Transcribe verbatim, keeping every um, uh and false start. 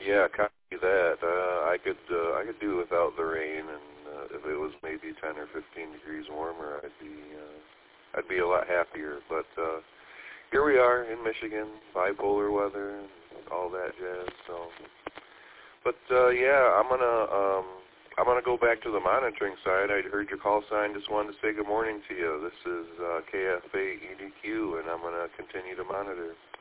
yeah, copy that. Uh, I could uh, I could do without the rain, and uh, if it was maybe ten or fifteen degrees warmer, I'd be uh, I'd be a lot happier. But uh, here we are in Michigan, bipolar weather, and all that jazz. So, but uh, yeah, I'm gonna um, I'm gonna go back to the monitoring side. I heard your call sign. Just wanted to say good morning to you. This is uh, K F A E D Q, and I'm gonna continue to monitor.